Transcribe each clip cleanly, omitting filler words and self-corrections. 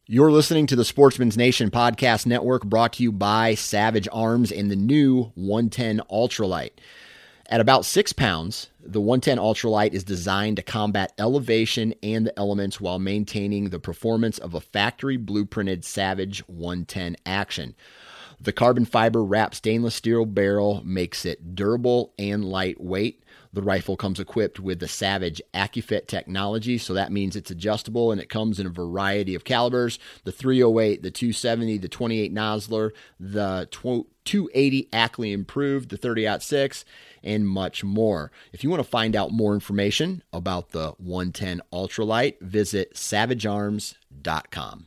You're listening to the Sportsman's Nation Podcast Network, brought to you by Savage Arms and the new 110 Ultralight. At about 6 pounds, the 110 Ultralight is designed to combat elevation and the elements while maintaining the performance of a factory blueprinted Savage 110 action. The carbon fiber wrapped stainless steel barrel makes it durable and lightweight. The rifle comes equipped with the Savage AccuFit technology, so that means it's adjustable and it comes in a variety of calibers. The .308, the .270, the .28 Nosler, the .280 Ackley Improved, the 30-06, and much more. If you want to find out more information about the 110 Ultralight, visit savagearms.com.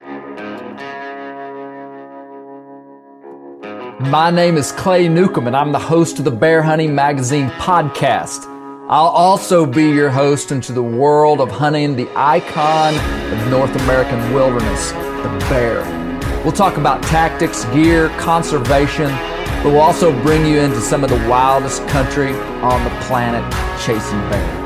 My name is Clay Newcomb, and I'm the host of the Bear Hunting Magazine podcast. I'll also be your host into the world of hunting the icon of North American wilderness, the bear. We'll talk about tactics, gear, conservation, but we'll also bring you into some of the wildest country on the planet chasing bear.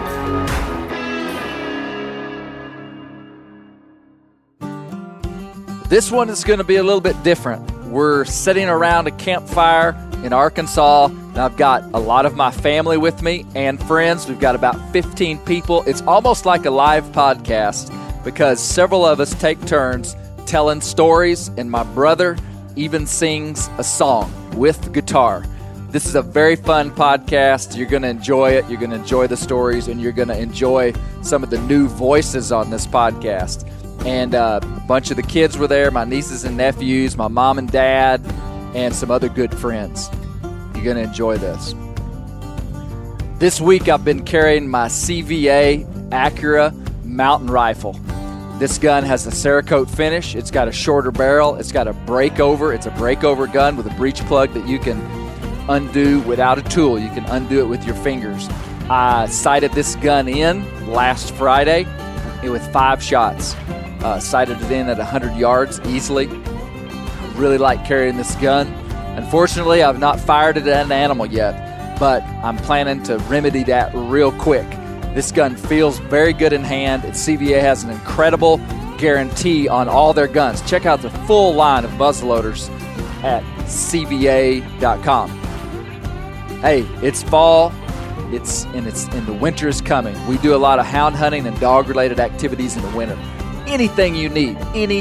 This one is going to be a little bit different. We're sitting around a campfire in Arkansas, and I've got a lot of my family with me and friends. We've got about 15 people. It's almost like a live podcast because several of us take turns telling stories, and my brother even sings a song with guitar. This is a very fun podcast. You're going to enjoy it. You're going to enjoy the stories, and you're going to enjoy some of the new voices on this podcast. And a bunch of the kids were there, my nieces and nephews, my mom and dad, and some other good friends. You're going to enjoy this. This week I've been carrying my CVA Acura mountain rifle. This gun has a Cerakote finish. It's got a shorter barrel. It's got a breakover. It's a breakover gun with a breech plug that you can undo without a tool. You can undo it with your fingers. I sighted this gun in last Friday with 5 shots. Sighted it in at 100 yards easily. Really like carrying this gun. Unfortunately, I've not fired it at an animal yet, but I'm planning to remedy that real quick. This gun feels very good in hand. CVA has an incredible guarantee on all their guns. Check out the full line of muzzleloaders at cva.com. Hey, it's fall. And the winter is coming. We do a lot of hound hunting and dog-related activities in the winter. Anything you need,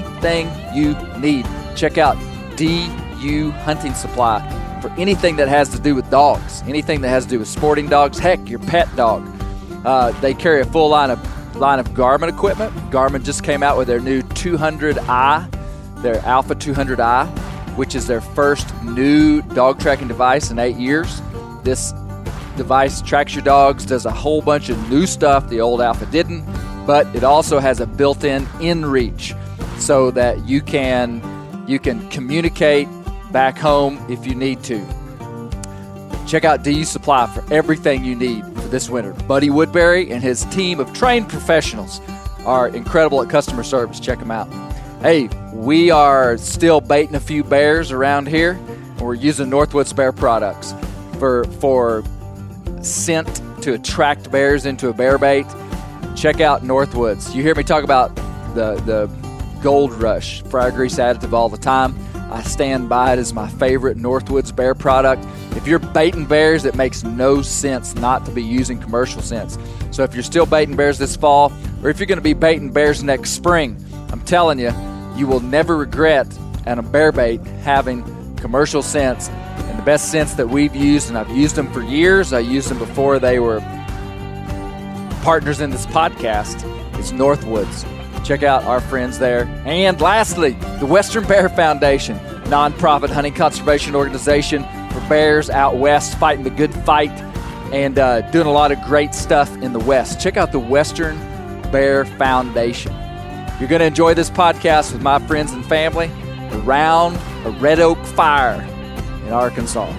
check out DU Hunting Supply for anything that has to do with dogs, anything that has to do with sporting dogs, heck, your pet dog. They carry a full line of Garmin equipment. Garmin just came out with their new 200i, their Alpha 200i, which is their first new dog tracking device in 8 years. This device tracks your dogs, does a whole bunch of new stuff the old Alpha didn't, but it also has a built-in inReach so that you can communicate back home if you need to. Check out DU Supply for everything you need for this winter. Buddy Woodbury and his team of trained professionals are incredible at customer service. Check them out. Hey, we are still baiting a few bears around here, and we're using Northwoods Bear products for scent to attract bears into a bear bait. Check out Northwoods. You hear me talk about the Gold Rush fryer grease additive all the time. I stand by it as my favorite Northwoods Bear product. If you're baiting bears, it makes no sense not to be using commercial scents. So if you're still baiting bears this fall, or if you're going to be baiting bears next spring, I'm telling you, you will never regret on a bear bait having commercial scents. And the best scents that we've used, and I've used them for years, I used them before they were partners in this podcast, is Northwoods. Check out our friends there. And lastly, the Western Bear Foundation, nonprofit hunting conservation organization for bears out west, fighting the good fight and doing a lot of great stuff in the West. Check out the Western Bear Foundation. You're going to enjoy this podcast with my friends and family around a red oak fire in Arkansas.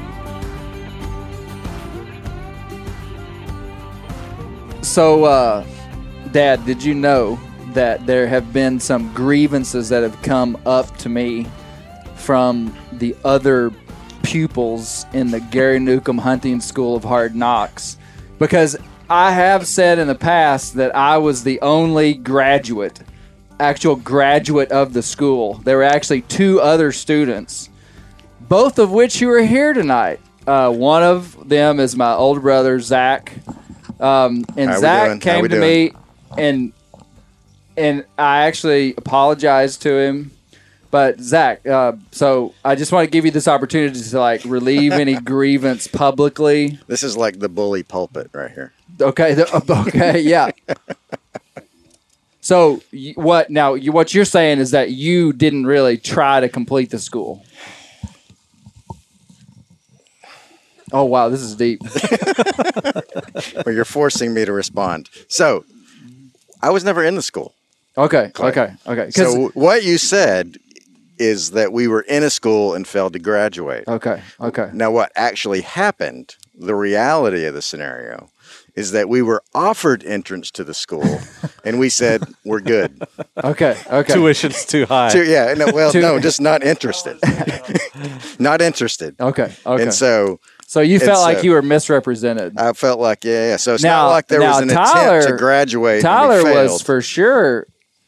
So, Dad, did you know that there have been some grievances that have come up to me from the other pupils in the Gary Newcomb Hunting School of Hard Knocks? Because I have said in the past that I was the only graduate actual graduate of the school. There were actually 2 other students, both of which who are here tonight. One of them is my older brother, Zach. And Zach came to me, and I actually apologized to him. But Zach, so I just want to give you this opportunity to like relieve any grievance publicly. This is like the bully pulpit right here. Okay. Okay. Yeah. So what you're saying is that you didn't really try to complete the school. Oh wow, this is deep. Well, you're forcing me to respond. So, I was never in the school. Okay. So what you said is that we were in a school and failed to graduate. Okay. Now, what actually happened, the reality of the scenario, is that we were offered entrance to the school, and we said, we're good. Okay. Tuition's too high. No, just not interested. Not interested. Okay. And so you felt like you were misrepresented. I felt like, yeah. So it's not like there was an attempt to graduate. Tyler was for sure.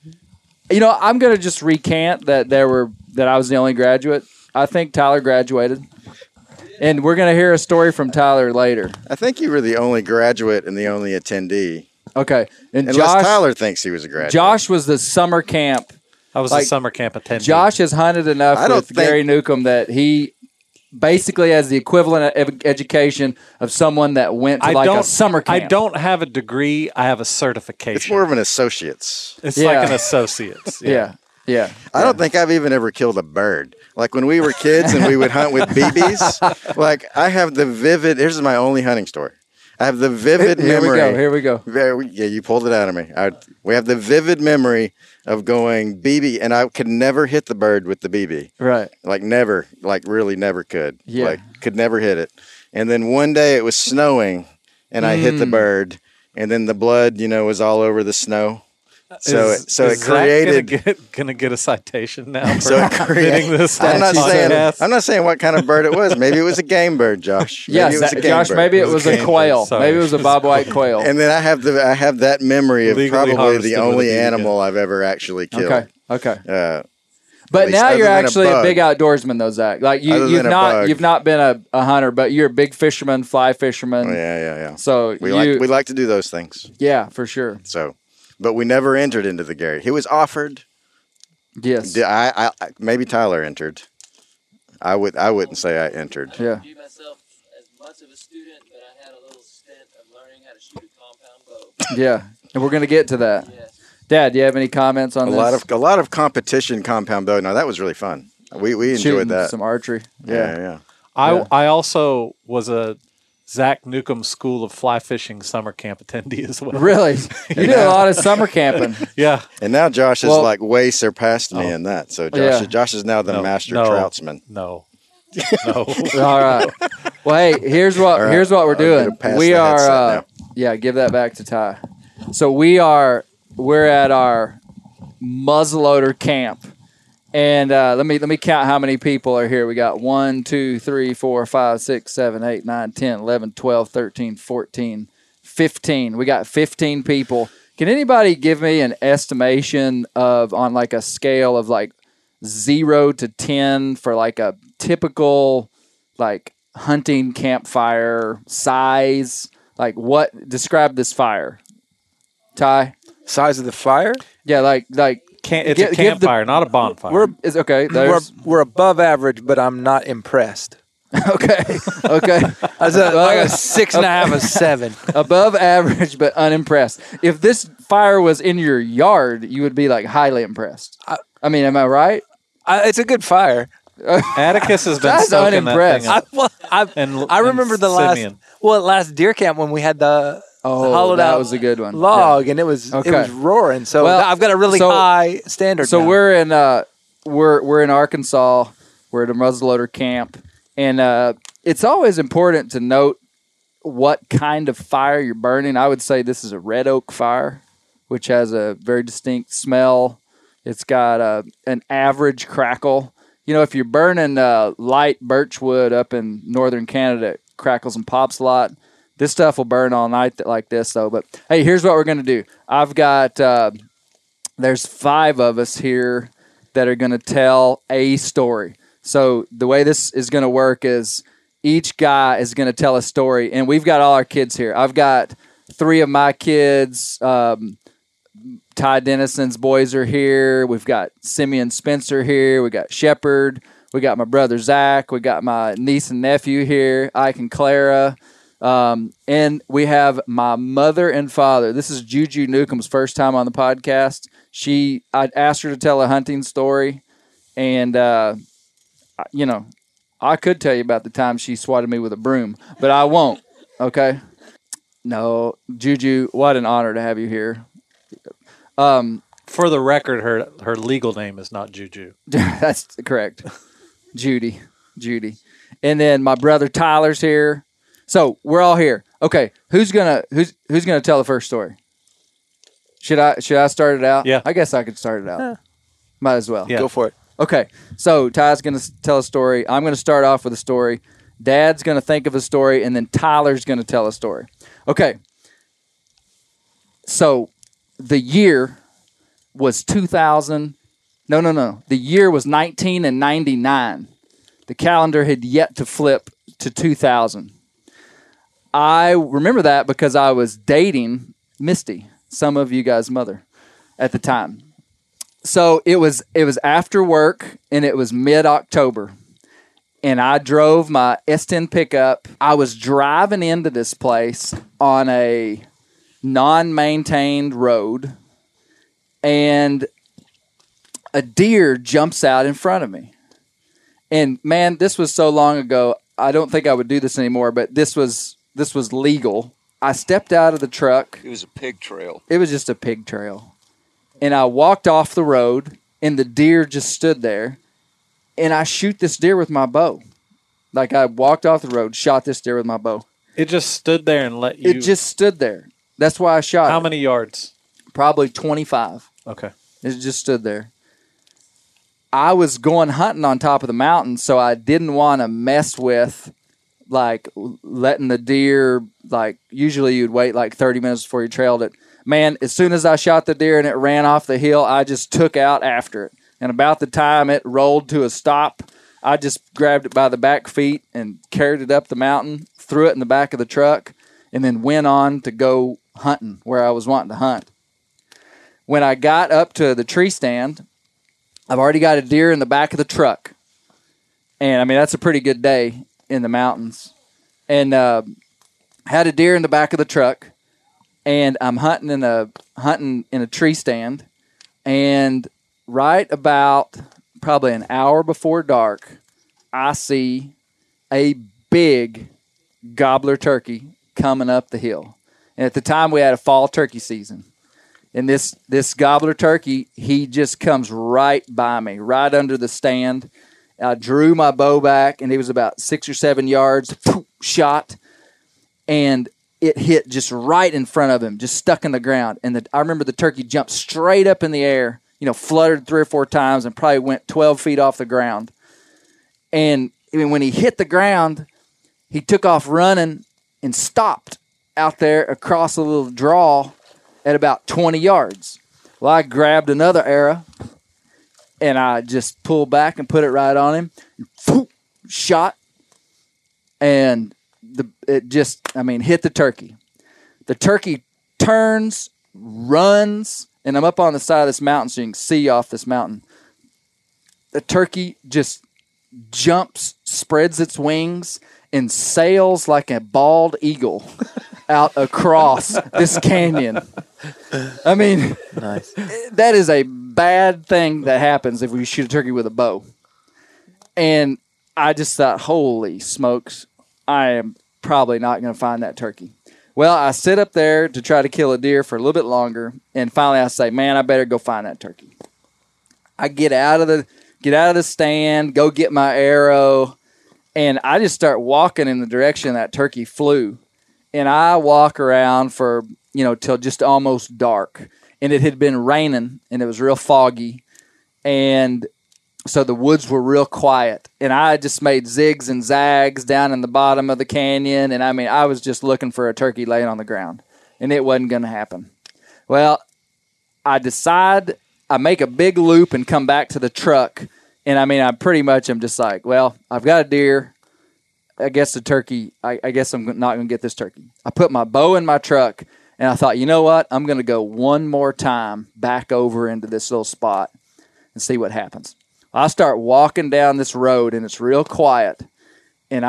I'm going to just recant that I was the only graduate. I think Tyler graduated. And we're going to hear a story from Tyler later. I think you were the only graduate and the only attendee. Okay. And unless Tyler thinks he was a graduate. Josh was the summer camp. I was a summer camp attendee. Josh has hunted enough with Gary Newcomb that he basically has the equivalent of education of someone that went to a summer camp. I don't have a degree. I have a certification. It's more of an associate's. It's like an associate's. Yeah. I don't think I've even ever killed a bird. Like when we were kids and we would hunt with BBs, like I have the vivid, here's my only hunting story. I have the vivid memory. Here we go. Yeah, you pulled it out of me. We have the vivid memory of going BB, and I could never hit the bird with the BB. Right. Like never, like really never could. Yeah. Like could never hit it. And then one day it was snowing, and I hit the bird, and then the blood, was all over the snow. So it created. Gonna get a citation now. So it created this. I'm not saying what kind of bird it was. Maybe it was a game bird, Josh. Maybe it was a game bird. Maybe it was a quail. Maybe it was a bobwhite quail. And then I have that memory of probably the only animal I've ever actually killed. Okay. But now you're actually a big outdoorsman, though, Zach. Like you've not been a hunter, but you're a big fisherman, fly fisherman. Oh, yeah. So we like to do those things. Yeah, for sure. So. But we never entered into the Gary. He was offered. Yes. I maybe Tyler entered. I wouldn't say I entered. Yeah. I view myself as much of a student, but I had a little stint of learning how to shoot a compound bow. Yeah, and we're going to get to that. Yes. Dad, do you have any comments on this? A lot of competition compound bow. No, that was really fun. We enjoyed that. Some archery. Yeah. I also was a Zach Newcomb School of Fly Fishing summer camp attendee as well. Really? You did a lot of summer camping. Yeah. And now Josh has way surpassed me in that. So Josh is now the master troutsman. No. All right. Well, hey, here's what we're doing. We are give that back to Ty. So we're at our muzzleloader camp. And let me count how many people are here. We got 1, 2, 3, 4, 5, 6, 7, 8, 9, 10, 11, 12, 13, 14, 15. We got 15 people. Can anybody give me an estimation on like a scale of like 0 to 10 for like a typical like hunting campfire size? Like describe this fire. Ty? Size of the fire? Yeah, like it's a campfire, not a bonfire. We're above average, but I'm not impressed. Okay. I was like a 6.5, a 7. Above average, but unimpressed. If this fire was in your yard, you would be like highly impressed. I mean, am I right? It's a good fire. Atticus has been soaking unimpressed. that thing up. I remember the last deer camp when we had the hollowed out was a good one. Log, and it was roaring. So I've got a really high standard. So now. we're in Arkansas. We're at a muzzleloader camp, and it's always important to note what kind of fire you're burning. I would say this is a red oak fire, which has a very distinct smell. It's got an average crackle. If you're burning light birch wood up in northern Canada, it crackles and pops a lot. This stuff will burn all night like this, though. But, hey, here's what we're going to do. I've got there's 5 of us here that are going to tell a story. So the way this is going to work is each guy is going to tell a story, and we've got all our kids here. I've got 3 of my kids. Ty Dennison's boys are here. We've got Simeon Spencer here. We got Shepard. We got my brother Zach. We got my niece and nephew here, Ike and Clara. And we have my mother and father. This is Juju Newcomb's first time on the podcast. I asked her to tell a hunting story, and I could tell you about the time she swatted me with a broom, but I won't. Okay. No, Juju, what an honor to have you here. For the record, her legal name is not Juju. That's correct. Judy. And then my brother Tyler's here. So we're all here. Okay, who's gonna tell the first story? Should I start it out? Yeah. I guess I could start it out. Yeah. Might as well. Yeah. Go for it. Okay, so Ty's going to tell a story. I'm going to start off with a story. Dad's going to think of a story, and then Tyler's going to tell a story. Okay, so the year was 2000. No. The year was 1999. The calendar had yet to flip to 2000. I remember that because I was dating Misty, some of you guys' mother, at the time. So it was after work, and it was mid-October, and I drove my S10 pickup. I was driving into this place on a non-maintained road, and a deer jumps out in front of me. And man, this was so long ago, I don't think I would do this anymore, but this was legal. I stepped out of the truck. It was a pig trail. It was just a pig trail. And I walked off the road, and the deer just stood there. And I shoot this deer with my bow. Like, I walked off the road, shot this deer with my bow. It just stood there and let you. It just stood there. That's why I shot How it. many yards? Probably 25. Okay. It just stood there. I was going hunting on top of the mountain, so I didn't want to mess with, like, letting the deer, like, usually you'd wait like 30 minutes before you trailed it. Man, as soon as I shot the deer and it ran off the hill, I just took out after it. And about the time it rolled to a stop, I just grabbed it by the back feet and carried it up the mountain, threw it in the back of the truck, and then went on to go hunting where I was wanting to hunt. When I got up to the tree stand, I've already got a deer in the back of the truck. And, I mean, that's a pretty good day in the mountains. And had a deer in the back of the truck. And I'm hunting in a tree stand, and right about probably an hour before dark, I see a big gobbler turkey coming up the hill. And at the time, we had a fall turkey season, and this gobbler turkey, he just comes right by me, right under the stand. I drew my bow back, and he was about 6 or 7 yards, shot, and it hit just right in front of him, just stuck in the ground. And I remember the turkey jumped straight up in the air, fluttered 3 or 4 times, and probably went 12 feet off the ground. And when he hit the ground, he took off running and stopped out there across a little draw at about 20 yards. Well, I grabbed another arrow, and I just pulled back and put it right on him. Shot, and it just hit the turkey. The turkey turns, runs, and I'm up on the side of this mountain so you can see off this mountain. The turkey just jumps, spreads its wings, and sails like a bald eagle out across this canyon. I mean, Nice. that is a bad thing that happens if we shoot a turkey with a bow. And I just thought, holy smokes, I am probably not going to find that turkey. Well, I sit up there to try to kill a deer for a little bit longer, and finally I say, man, I better go find that turkey. I get out of the stand, go get my arrow, and I just start walking in the direction that turkey flew. And I walk around for, till just almost dark. And it had been raining, and it was real foggy. And so the woods were real quiet. And I just made zigs and zags down in the bottom of the canyon. And, I was just looking for a turkey laying on the ground. And it wasn't going to happen. Well, I decide I make a big loop and come back to the truck. And I mean, I'm just like, well, I've got a deer. I guess the turkey, I guess I'm not going to get this turkey. I put my bow in my truck, and I thought, you know what? I'm going to go one more time back over into this little spot and see what happens. I start walking down this road, and it's real quiet. And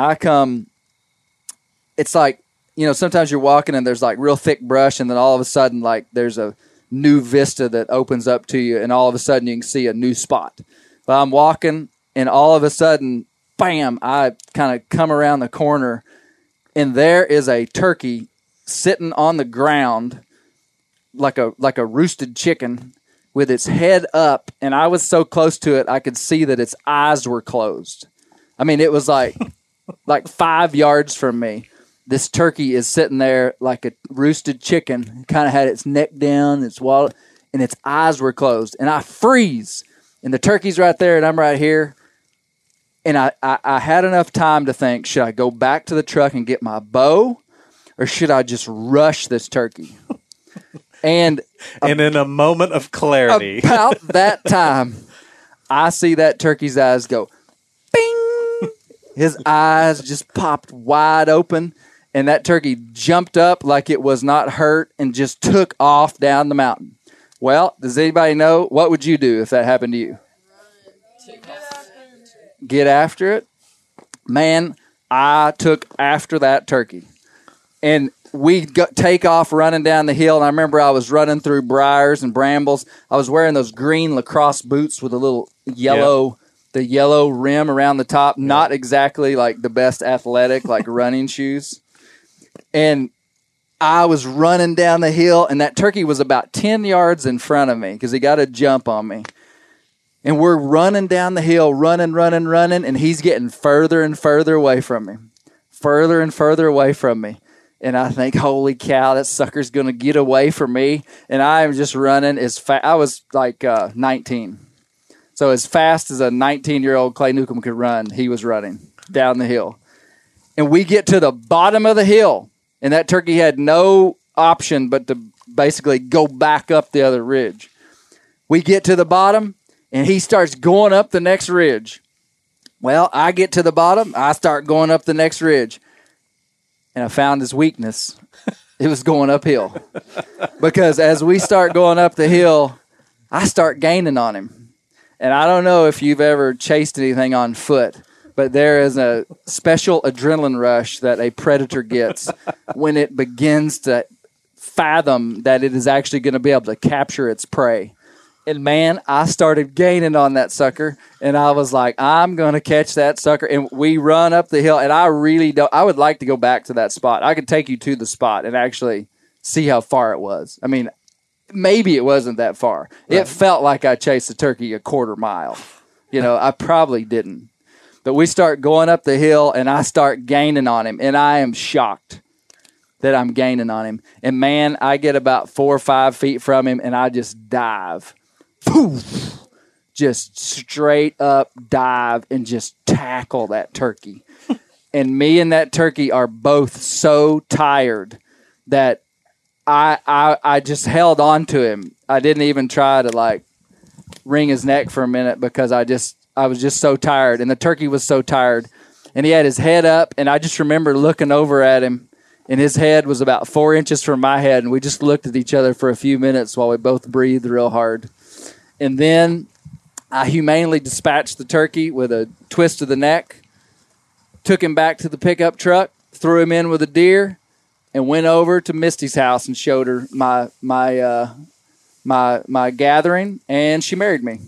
it's like, sometimes you're walking, and there's like real thick brush, and then all of a sudden, like there's a new vista that opens up to you, and all of a sudden you can see a new spot. But I'm walking, and all of a sudden, bam, I kind of come around the corner, and there is a turkey sitting on the ground like a roosted chicken with its head up, and I was so close to it, I could see that its eyes were closed. I mean, it was like 5 yards from me. This turkey is sitting there like a roosted chicken, kind of had its neck down, its wallet, and its eyes were closed. And I freeze, and the turkey's right there, and I'm right here. And I had enough time to think, should I go back to the truck and get my bow, or should I just rush this turkey? And in a moment of clarity, about that time, I see that turkey's eyes go, bing! His eyes just popped wide open, and that turkey jumped up like it was not hurt and just took off down the mountain. Well, does anybody know, what would you do if that happened to you? Get after it? Man, I took after that turkey. And we take off running down the hill, and I remember I was running through briars and brambles. I was wearing those green lacrosse boots with a little yellow, the yellow rim around the top. Not exactly like the best athletic, like running shoes. And I was running down the hill, and that turkey was about 10 yards in front of me because he got a jump on me. And we're running down the hill, running, and he's getting further and further away from me. Further and further away from me. And I think, holy cow, that sucker's going to get away from me. And I am just running as fast. I was like 19. So as fast as a 19-year-old Clay Newcomb could run, he was running down the hill. And we get to the bottom of the hill, and that turkey had no option but to basically go back up the other ridge. We get to the bottom, and he starts going up the next ridge. Well, I get to the bottom. I start going up the next ridge. And I found his weakness. It was going uphill. Because as we start going up the hill, I start gaining on him. And I don't know if you've ever chased anything on foot, but there is a special adrenaline rush that a predator gets when it begins to fathom that it is actually going to be able to capture its prey. And man, I started gaining on that sucker, and I was like, I'm going to catch that sucker. And we run up the hill, and I would like to go back to that spot. I could take you to the spot and actually see how far it was. I mean, maybe it wasn't that far. Right. It felt like I chased a turkey a quarter mile. I probably didn't. But we start going up the hill, and I start gaining on him, and I am shocked that I'm gaining on him. And man, I get about 4 or 5 feet from him, and I just dive. Poof! Just straight up dive and just tackle that turkey. And me and that turkey are both so tired that I just held on to him. I didn't even try to wring his neck for a minute because I was just so tired, and the turkey was so tired. And he had his head up, and I just remember looking over at him, and his head was about 4 inches from my head, and we just looked at each other for a few minutes while we both breathed real hard. And then I humanely dispatched the turkey with a twist of the neck, took him back to the pickup truck, threw him in with a deer, and went over to Misty's house and showed her my gathering, and she married me.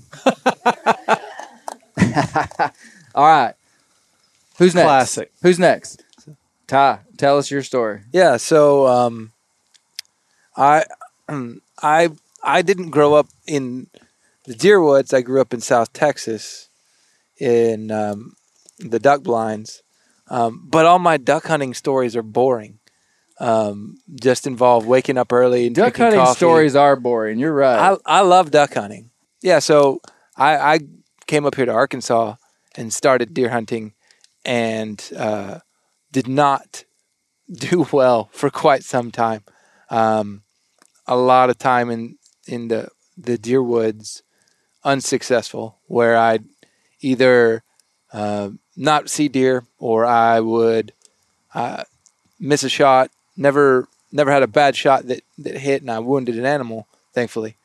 All right. Who's next? Classic. Who's next? Ty, tell us your story. Yeah, so I didn't grow up in the deer woods. I grew up in South Texas in the duck blinds. But all my duck hunting stories are boring. Just involve waking up early and duck hunting coffee. Stories are boring. You're right. I love duck hunting. Yeah, so I came up here to Arkansas and started deer hunting and did not do well for quite some time. A lot of time in the the deer woods unsuccessful, where I'd either not see deer or I would miss a shot. Never had a bad shot that hit and I wounded an animal, thankfully.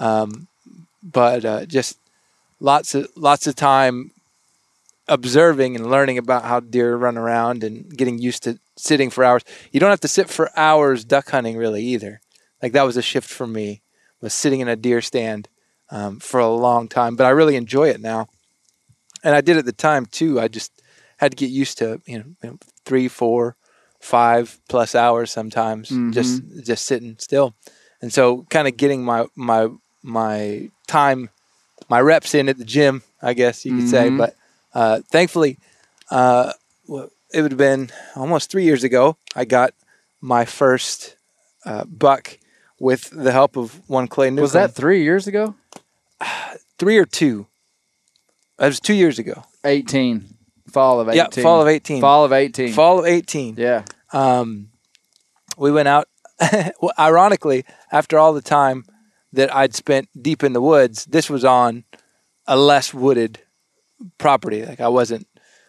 But just lots of time observing and learning about how deer run around and getting used to sitting for hours. You don't have to sit for hours duck hunting really either. Like that was a shift for me, was sitting in a deer stand for a long time, but I really enjoy it now. And I did at the time too. I just had to get used to, 3, 4, 5+ hours sometimes, just sitting still. And so kind of getting my time, my reps in at the gym, I guess you could say. But thankfully, it would have been almost 3 years ago, I got my first buck with the help of one Clay Newcomb. Was that 3 years ago? 3 or 2? It was 2 years ago. 18. Fall of 18. Yeah, fall of 18. Fall of 18. Fall of 18. Yeah. We went out, ironically, after all the time that I'd spent deep in the woods, this was on a less wooded property. Like I wasn't,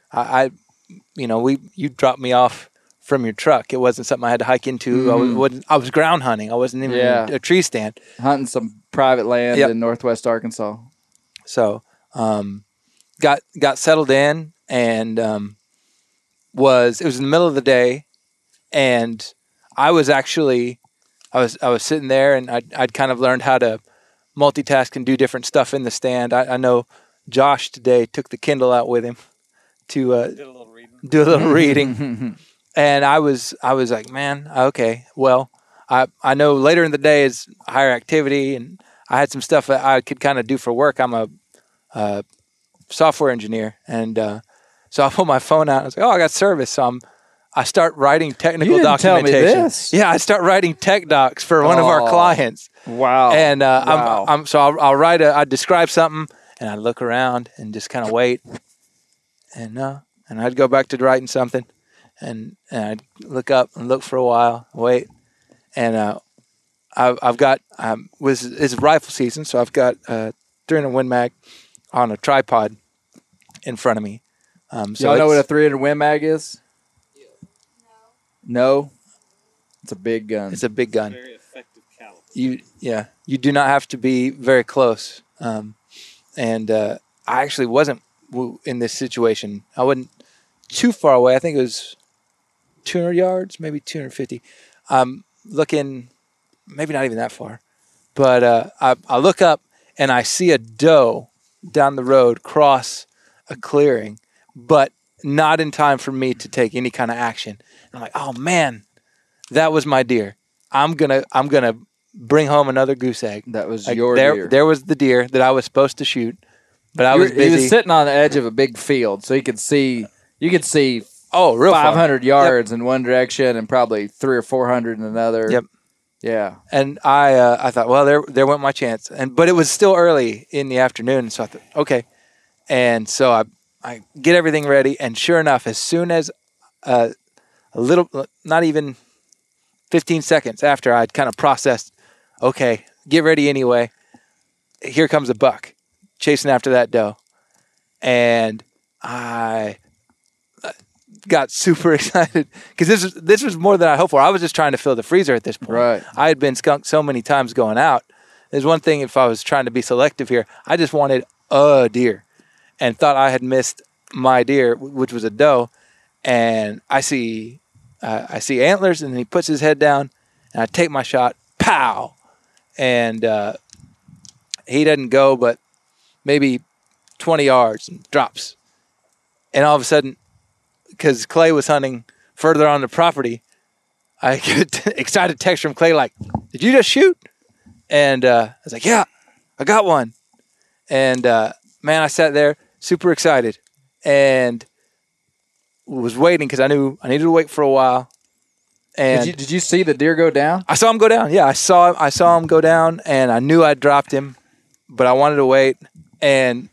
you dropped me off from your truck. It wasn't something I had to hike into. I was ground hunting. I wasn't even in a tree stand. Hunting some private land in northwest Arkansas. So, got settled in and it was in the middle of the day, and I was sitting there and I'd kind of learned how to multitask and do different stuff in the stand. I know Josh today took the Kindle out with him to do a little reading. And I was like, man, okay, well, I know later in the day is higher activity, and I had some stuff that I could kind of do for work. I'm a software engineer, and so I pulled my phone out and I was like, oh, I got service. So I start writing technical documentation. Tell me this. Yeah, I start writing tech docs for one of our clients. Wow. And wow. I'll write I describe something, and I look around and just kind of wait, and I'd go back to writing something, and I'd look up and look for a while, wait, and I've got it's rifle season, so I've got 300 Win Mag on a tripod in front of me. So y'all know what a 300 Win Mag is? No? It's a big gun. It's a big gun. Very effective caliber. You do not have to be very close. And I actually wasn't in this situation. I wasn't too far away. I think it was 200 yards, maybe 250. I'm looking, maybe not even that far. But I look up and I see a doe down the road cross a clearing, but not in time for me to take any kind of action. And I'm like, oh man, that was my deer. I'm gonna bring home another goose egg. That was like your deer. There was the deer that I was supposed to shoot, but I was busy. He was sitting on the edge of a big field, so you could see real 500 yards in one direction and probably 300 or 400 in another. Yep. Yeah. And I thought, well, there went my chance. But it was still early in the afternoon, so I thought, okay. And so I get everything ready, and sure enough, as soon as a little, not even 15 seconds after I'd kind of processed, okay, get ready anyway, here comes a buck chasing after that doe. And I got super excited because this was more than I hoped for. I was just trying to fill the freezer at this point. Right. I had been skunked so many times going out. There's one thing, if I was trying to be selective here, I just wanted a deer and thought I had missed my deer, which was a doe. And I see antlers, and he puts his head down, and I take my shot, pow, and he doesn't go but maybe 20 yards and drops. And all of a sudden, because Clay was hunting further on the property, I get an excited text from Clay like, did you just shoot? And I was like, yeah, I got one. And man, I sat there super excited and was waiting because I knew I needed to wait for a while. And did you see the deer go down? I saw him go down. Yeah, I saw him go down, and I knew I'd dropped him, but I wanted to wait, and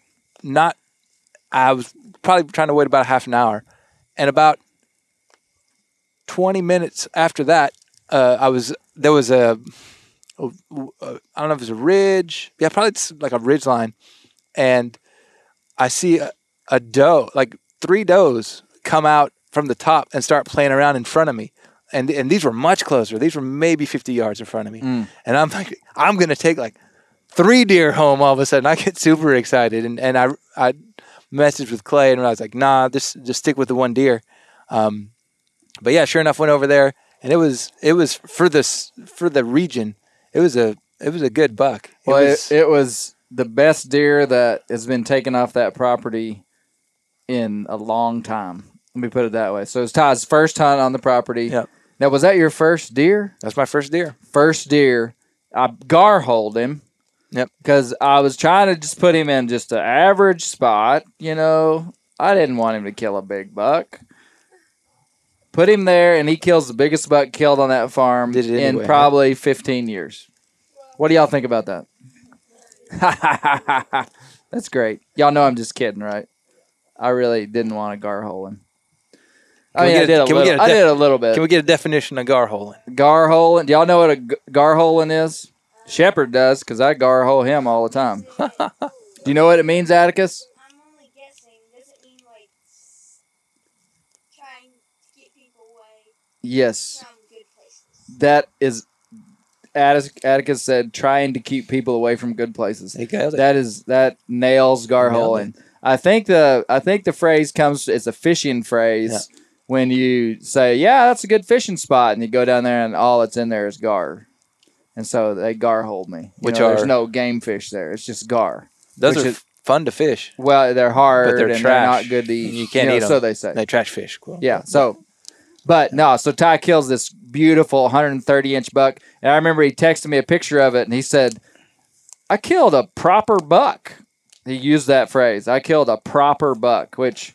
I was probably trying to wait about half an hour. And about 20 minutes after that, there was a I don't know if it's a ridge. Yeah, probably it's like a ridge line. And I see a doe, like 3 does come out from the top and start playing around in front of me. And these were much closer. These were maybe 50 yards in front of me. And I'm like, I'm going to take like 3 deer home all of a sudden. I get super excited. And I messaged with Clay and I was like, nah, just stick with the 1 deer. But yeah, sure enough, went over there and it was for the region. It was a good buck. It was the best deer that has been taken off that property in a long time. Let me put it that way. So it's Ty's first hunt on the property. Yep. Now, was that your first deer? That's my first deer. First deer. I gar-holed him. Yep. Because I was trying to just put him in just an average spot. You know, I didn't want him to kill a big buck. Put him there, and he kills the biggest buck killed on that farm in probably 15 years. What do y'all think about that? That's great. Y'all know I'm just kidding, right? I really didn't want to gar-hole him. I did a little bit. Can we get a definition of gar-holing? Gar-holing. Do y'all know what a gar-holing is? Shepherd does, because I gar-hole him all the time. Do you know what it means, Atticus? I'm only guessing. Does it mean like trying to get people away Yes. from good places? That is, Atticus said, trying to keep people away from good places. That nails gar-holing. I think the phrase comes. It's a fishing phrase when you say, "Yeah, that's a good fishing spot," and you go down there and all that's in there is gar, and so they gar-hold me. There's no game fish there. It's just gar. Those are fun to fish. Well, they're hard, but they're and trash. they're not good to eat. You can't eat them. So they say. They trash fish. Cool. Yeah. So, but no. So Ty kills this beautiful 130-inch buck, and I remember he texted me a picture of it, and he said, "I killed a proper buck." He used that phrase. I killed a proper buck, which,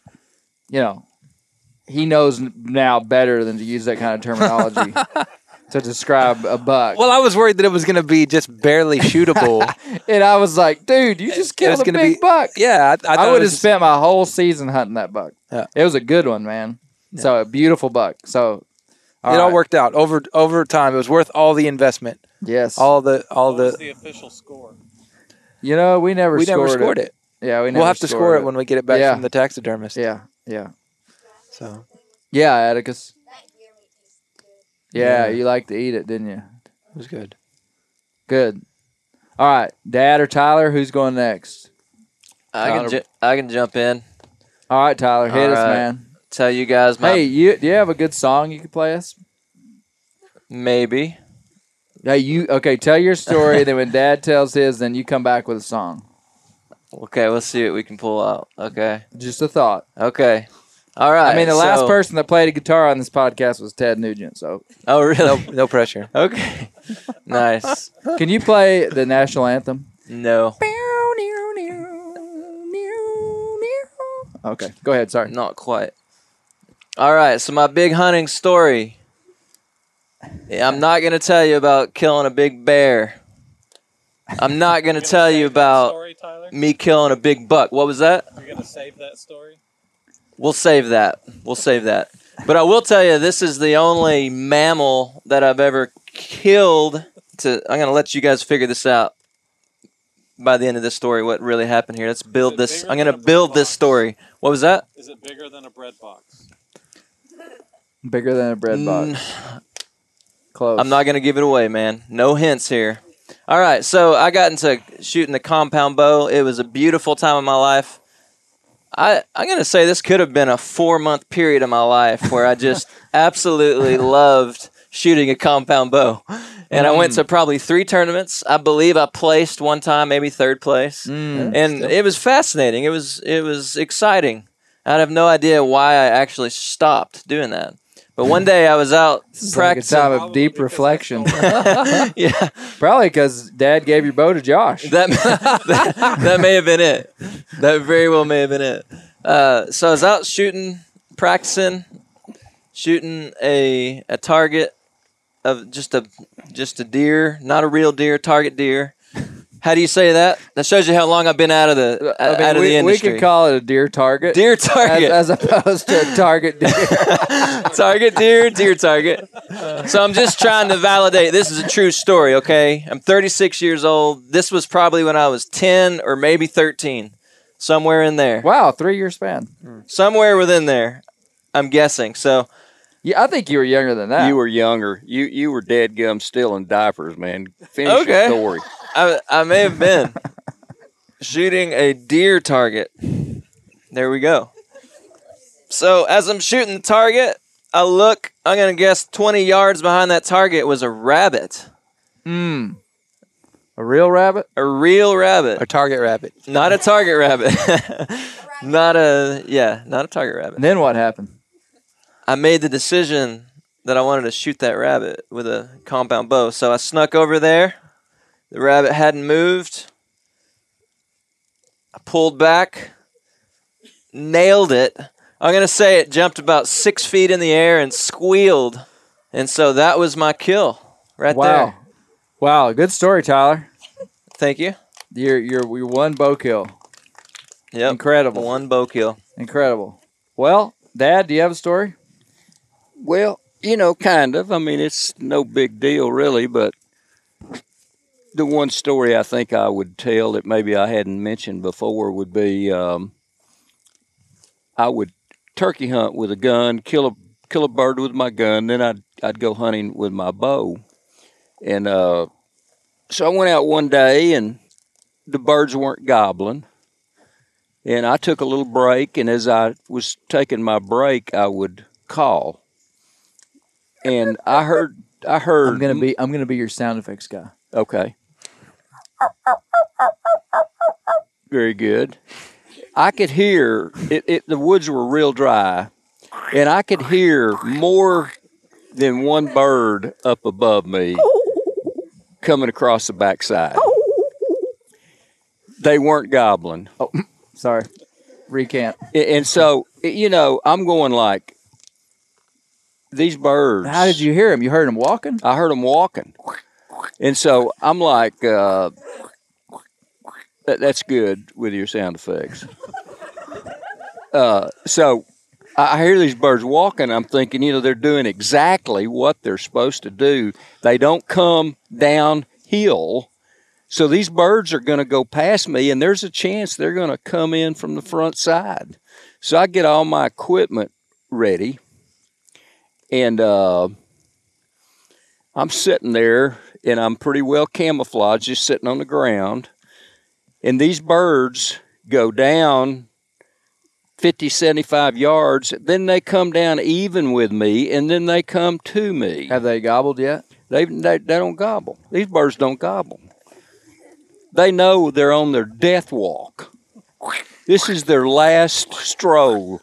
he knows now better than to use that kind of terminology to describe a buck. Well, I was worried that it was going to be just barely shootable. And I was like, dude, you just killed a big buck. Yeah. I would have spent my whole season hunting that buck. Yeah. It was a good one, man. Yeah. So a beautiful buck. So it all worked out over time. It was worth all the investment. Yes. What was the official score? We never scored it. Yeah, we'll have to score it when we get it back from the taxidermist. Yeah. So. Yeah, Atticus. That deer meat tastes good. Yeah, you liked to eat it, didn't you? It was good. Good. All right, Dad or Tyler, who's going next? I can jump in. All right, Tyler, hit us, man. Tell you guys Hey, do you have a good song you could play us? Maybe. Hey, tell your story, then when Dad tells his, then you come back with a song. Okay, let's see what we can pull out. Okay. Just a thought. Okay. All right. I mean, the last person that played a guitar on this podcast was Ted Nugent, so. Oh, really? No pressure. Okay. Nice. Can you play the national anthem? No. Okay, go ahead, sorry. Not quite. All right, so my big hunting story. I'm not going to tell you about killing a big bear. I'm not going to tell you about me killing a big buck. What was that? You're going to save that story? We'll save that. But I will tell you, this is the only mammal that I've ever killed. I'm going to let you guys figure this out by the end of this story, what really happened here. Let's build this. I'm going to build this story. What was that? Is it bigger than a bread box? Bigger than a bread box. Close. I'm not going to give it away, man. No hints here. All right, so I got into shooting the compound bow. It was a beautiful time of my life. I'm going to say this could have been a 4-month period of my life where I just absolutely loved shooting a compound bow. And I went to probably 3 tournaments. I believe I placed one time, maybe 3rd place. And it was fascinating. It was exciting. I have no idea why I actually stopped doing that. But one day I was out practicing. Like a time of deep reflection. Yeah. Probably because Dad gave your bow to Josh. That may have been it. That very well may have been it. So I was out practicing, shooting a target of just a deer, not a real deer, target deer. How do you say that? That shows you how long I've been out of the out of the we industry. could call it a deer target. Deer target. As opposed to a target deer. Target deer, deer target. So I'm just trying to validate this is a true story, okay? I'm 36 years old. This was probably when I was 10 or maybe 13. Somewhere in there. Wow, 3-year span. Somewhere within there, I'm guessing. So Yeah, I think you were younger than that. You were younger. You were dead gum still in diapers, man. Finish Okay. your story. I may have been shooting a deer target. There we go. So as I'm shooting the target, I look, I'm going to guess 20 yards behind that target was a rabbit. A real rabbit? A real rabbit. A target rabbit. Not a target rabbit. Not a target rabbit. And then what happened? I made the decision that I wanted to shoot that rabbit with a compound bow. So I snuck over there. The rabbit hadn't moved. I pulled back, nailed it. I'm going to say it jumped about 6 feet in the air and squealed. And so that was my kill right there. Wow, good story, Tyler. Thank you. Your one bow kill. Yep. Incredible. One bow kill. Incredible. Well, Dad, do you have a story? Well, kind of. I mean, it's no big deal, really, but the one story I think I would tell that maybe I hadn't mentioned before would be I would turkey hunt with a gun, kill a bird with my gun, then I'd go hunting with my bow. And so I went out one day, and the birds weren't gobbling. And I took a little break, and as I was taking my break, I would call. And I heard. I'm gonna be your sound effects guy. Okay. Very good. I could hear it. The woods were real dry, and I could hear more than one bird up above me coming across the backside. They weren't gobbling. Oh, sorry. Recant. And so, I'm going like, these birds. How did you hear him? You heard him walking? I heard them walking. And so I'm like, that's good with your sound effects. So I hear these birds walking. I'm thinking, they're doing exactly what they're supposed to do. They don't come downhill. So these birds are going to go past me, and there's a chance they're going to come in from the front side. So I get all my equipment ready, and I'm sitting there, and I'm pretty well camouflaged, just sitting on the ground. And these birds go down 50, 75 yards. Then they come down even with me, and then they come to me. Have they gobbled yet? They don't gobble. These birds don't gobble. They know they're on their death walk. This is their last stroll.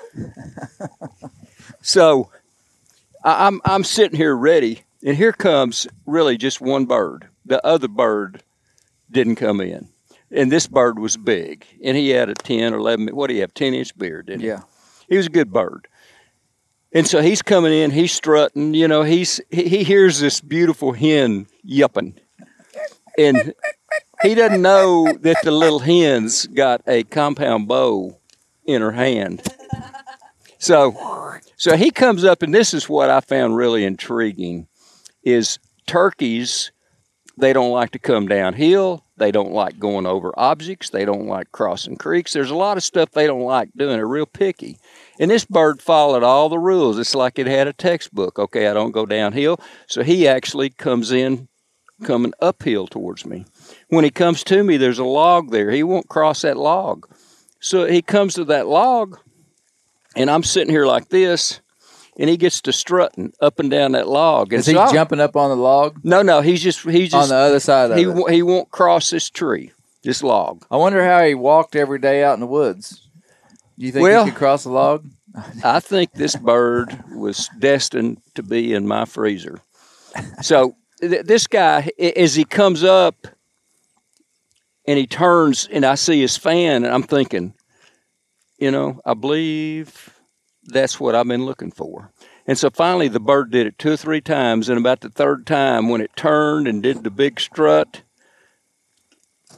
So I'm sitting here ready, and here comes really just one bird. The other bird didn't come in. And this bird was big, and he had a 10 or 11, what do you have, 10-inch beard, didn't he? Yeah. He was a good bird. And so he's coming in, he's strutting, he hears this beautiful hen yelping. And he doesn't know that the little hen's got a compound bow in her hand. So he comes up, and this is what I found really intriguing, is turkeys, they don't like to come downhill. They don't like going over objects. They don't like crossing creeks. There's a lot of stuff they don't like doing. They're real picky. And this bird followed all the rules. It's like it had a textbook. Okay, I don't go downhill. So he actually comes in coming uphill towards me. When he comes to me, there's a log there. He won't cross that log. So he comes to that log, and I'm sitting here like this, and he gets to strutting up and down that log. And Is he jumping up on the log? No. He's just on the other side of it. He won't cross this tree, this log. I wonder how he walked every day out in the woods. Do you think he could cross the log? I think this bird was destined to be in my freezer. So this guy, as he comes up and he turns, and I see his fan, and I'm thinking, I believe that's what I've been looking for. And so finally the bird did it 2 or 3 times, and about the third time when it turned and did the big strut,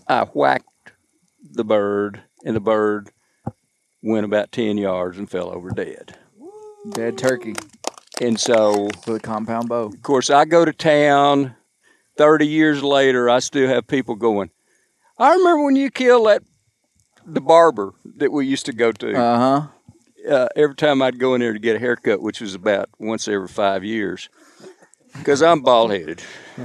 I whacked the bird, and the bird went about 10 yards and fell over dead. Dead turkey And so, with a compound bow. of course, I go to town. 30 years later, I still have people going, I remember when you killed the barber that we used to go to. Uh-huh. Every time I'd go in there to get a haircut, which was about once every 5 years, because I'm bald-headed,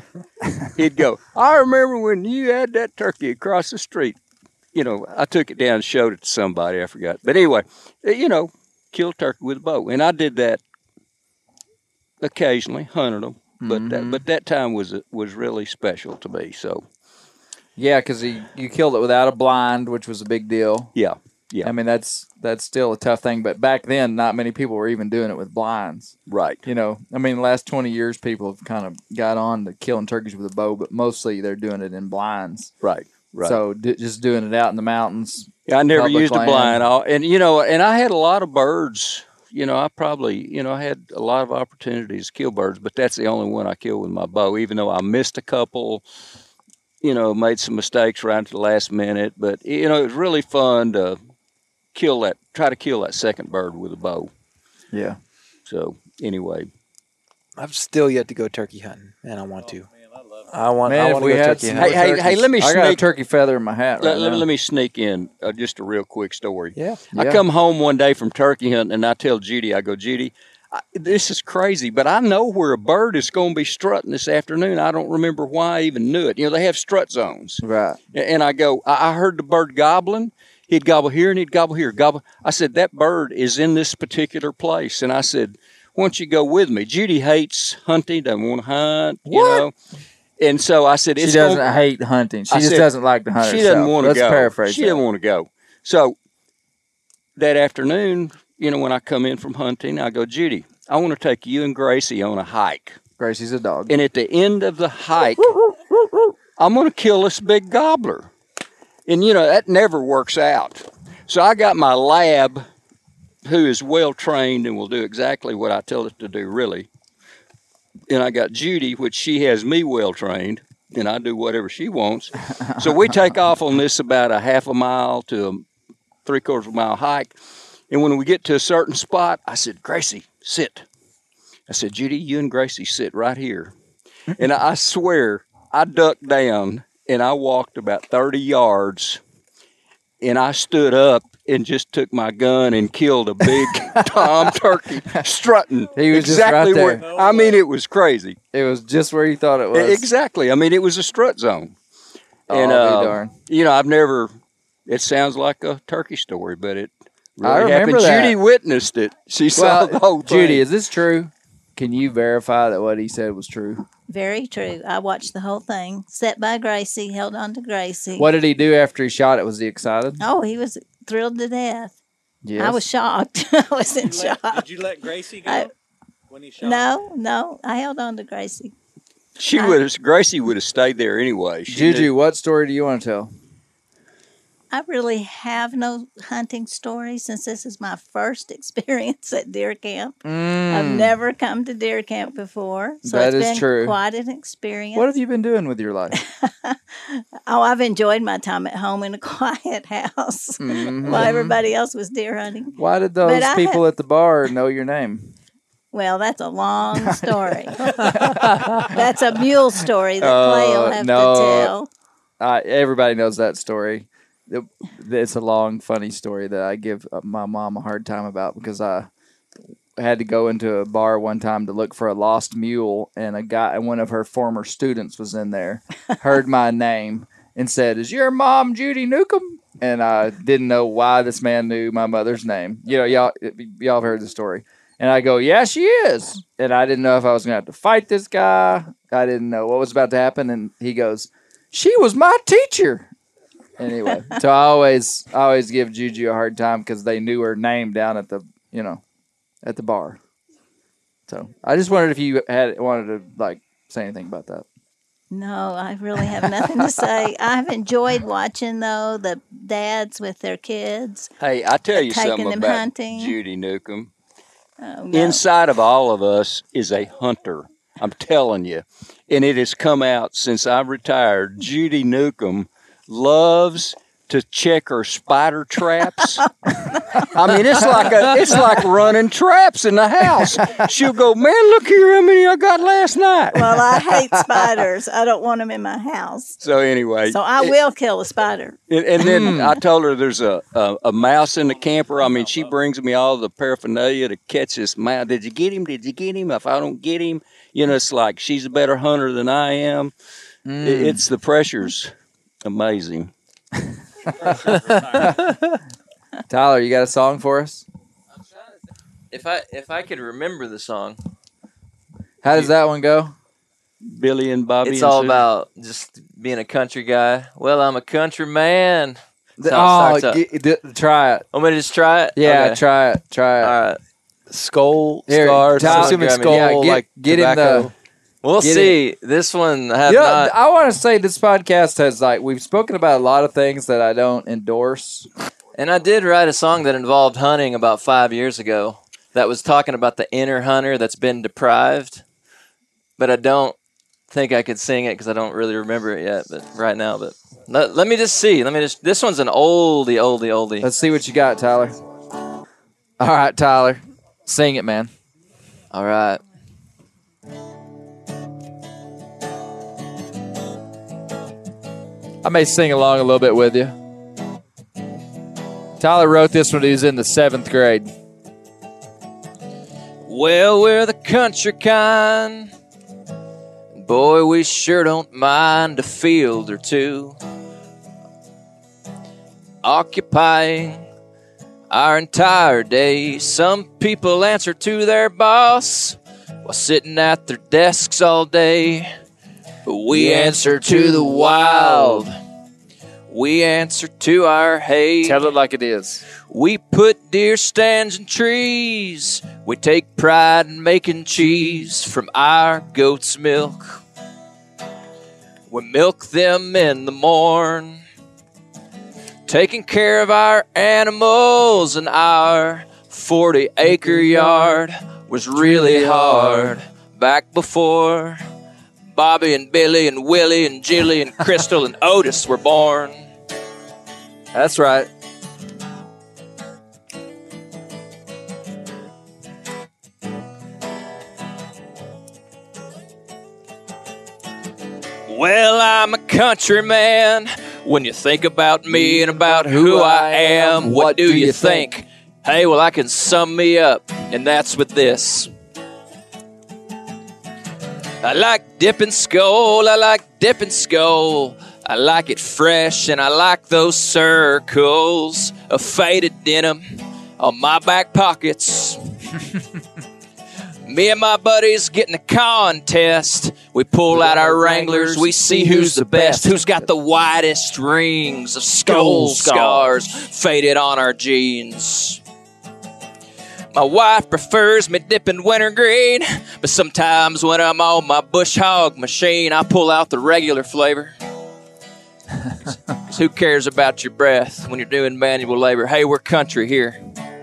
he'd go, I remember when you had that turkey across the street. You know, I took it down and showed it to somebody. I forgot. But anyway, you know, killed turkey with a bow. And I did that occasionally, hunted them. But that time was really special to me. So Yeah, because you killed it without a blind, which was a big deal. yeah. I mean, that's still a tough thing. But back then, not many people were even doing it with blinds. Right. You know, I mean, the last 20 years, people have kind of got on to killing turkeys with a bow, but mostly they're doing it in blinds. Right. So just doing it out in the mountains. Yeah, I never public used a land. blind. And you know, and I had a lot of birds. You know, I had a lot of opportunities to kill birds, but that's the only one I killed with my bow, even though I missed a couple, you know, made some mistakes right to the last minute. But, you know, it was really fun to try to kill that second bird with a bow. Yeah. So, anyway. I've still yet to go turkey hunting, and I want to. I want Man, to if we go had turkey some hunting. Hey, let me I got a sneak. turkey feather in my hat right now. Let me sneak in just a real quick story. Yeah. I Yeah. come home one day from turkey hunting, and I tell Judy, I go, Judy, this is crazy, but I know where a bird is going to be strutting this afternoon. I don't remember why I even knew it. You know, they have strut zones. Right. And I go, I heard the bird gobbling. He'd gobble here and he'd gobble here. Gobble. I said, that bird is in this particular place. And I said, why don't you go with me? Judy hates hunting, doesn't want to hunt, you know. And so I said, She it's doesn't hate hunting. She I just said, doesn't like to hunt she herself. doesn't want to Let's go. paraphrase She that. doesn't want to go. So that afternoon, you know, when I come in from hunting, I go, Judy, I want to take you and Gracie on a hike. Gracie's a dog. And at the end of the hike, I'm going to kill this big gobbler. And, you know, that never works out. So I got my lab, who is well trained and will do exactly what I tell it to do, really. And I got Judy, which she has me well trained, and I do whatever she wants. So we take off on this about a half a mile to a 3/4 mile hike. And when we get to a certain spot, I said, Gracie, sit. I said, Judy, you and Gracie sit right here. And I swear, I ducked down and I walked about 30 yards and I stood up and just took my gun and killed a big tom turkey strutting. He was just exactly right there. where, I mean, it was crazy. It was just where you thought it was. Exactly. I mean, it was a strut zone. And, I'll be darned. you know, it sounds like a turkey story, but it I really remember happened. that. Judy witnessed it. She saw the whole thing. Judy, is this true? Can you verify that what he said was true? Very true. I watched the whole thing. Sat by Gracie, held on to Gracie. What did he do after he shot it? Was he excited? Oh, he was thrilled to death. Yes. I was shocked. I was in shock. Did you let Gracie go when he shot? No. I held on to Gracie. Gracie would have stayed there anyway. Juju, what story do you want to tell? I really have no hunting stories since this is my first experience at deer camp. I've never come to deer camp before, so That it's is been true. quite an experience. What have you been doing with your life? Oh, I've enjoyed my time at home in a quiet house while everybody else was deer hunting. Why did those But I people at the bar know your name? Well, that's a long story. That's a mule story that Clay will have to tell. Everybody knows that story. It's a long, funny story that I give my mom a hard time about because I had to go into a bar one time to look for a lost mule, and one of her former students was in there, heard my name, and said, "Is your mom Judy Newcomb?" And I didn't know why this man knew my mother's name. You know, y'all have heard the story. And I go, "Yeah, she is." And I didn't know if I was going to have to fight this guy. I didn't know what was about to happen. And he goes, "She was my teacher." Anyway, so I always give Juju a hard time because they knew her name down at the bar. So I just wondered if you wanted to say anything about that. No, I really have nothing to say. I've enjoyed watching, though, the dads with their kids. Hey, I tell you Taking something them about hunting. Judy Newcomb. Oh, no. Inside of all of us is a hunter. I'm telling you. And it has come out since I retired. Judy Newcomb loves to check her spider traps. I mean, it's like running traps in the house. She'll go, man, look here how many I got last night. Well, I hate spiders. I don't want them in my house. So anyway. So I will kill a spider. And then I told her there's a mouse in the camper. I mean, she brings me all the paraphernalia to catch this mouse. Did you get him? Did you get him? If I don't get him, it's like she's a better hunter than I am. It's the pressure's amazing. Tyler, you got a song for us? If I could remember the song. How does that one go? Billy and Bobby. It's and all Sue. about just being a country guy. Well, I'm a country man. That's how it starts out. Try it. Want me to just try it? Yeah, Okay. try it. All right. Skull, Here, stars. I'm Tyler, assuming grab me. skull, Yeah, get him tobacco. We'll Get see. This one I have Yeah, not. I want to say this podcast has we've spoken about a lot of things that I don't endorse. And I did write a song that involved hunting about 5 years ago that was talking about the inner hunter that's been deprived. But I don't think I could sing it because I don't really remember it yet. But right now, let me just see. This one's an oldie. Let's see what you got, Tyler. All right, Tyler, sing it, man. All right. I may sing along a little bit with you. Tyler wrote this when he was in the 7th grade. Well, we're the country kind. Boy, we sure don't mind a field or two. Occupying our entire day. Some people answer to their boss while sitting at their desks all day. But we answer to the wild. We answer to our hay. Tell it like it is. We put deer stands in trees. We take pride in making cheese from our goat's milk. We milk them in the morn. Taking care of our animals in our 40-acre yard was really hard back before Bobby and Billy and Willie and Jilly and Crystal and Otis were born. That's right. Well, I'm a country man. When you think about me and about who I am, what do you think? Hey, well, I can sum me up, and that's with this. I like dipping skull, I like dipping skull. I like it fresh, and I like those circles of faded denim on my back pockets. Me and my buddies get in a contest. We pull out our Wranglers, we see who's the best, who's got the widest rings of skull scars faded on our jeans. My wife prefers me dipping wintergreen, but sometimes when I'm on my bush hog machine, I pull out the regular flavor. 'Cause who cares about your breath when you're doing manual labor? Hey, we're country here.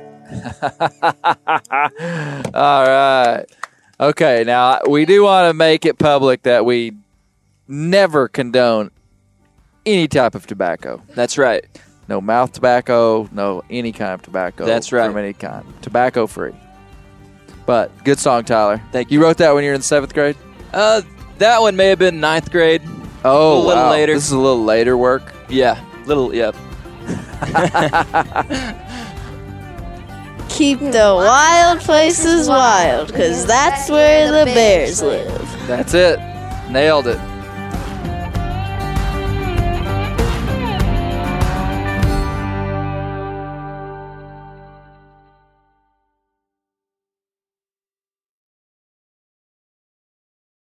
All right. Okay, now we do want to make it public that we never condone any type of tobacco. That's right. No mouth tobacco, no any kind of tobacco. That's right. From any kind. Tobacco free. But good song, Tyler. Thank you. You wrote that when you were in 7th grade? That one may have been 9th grade. Oh, a little wow. later. This is a little later work. Yeah, yep. Keep the wild places wild, because that's where the bears live. That's it. Nailed it.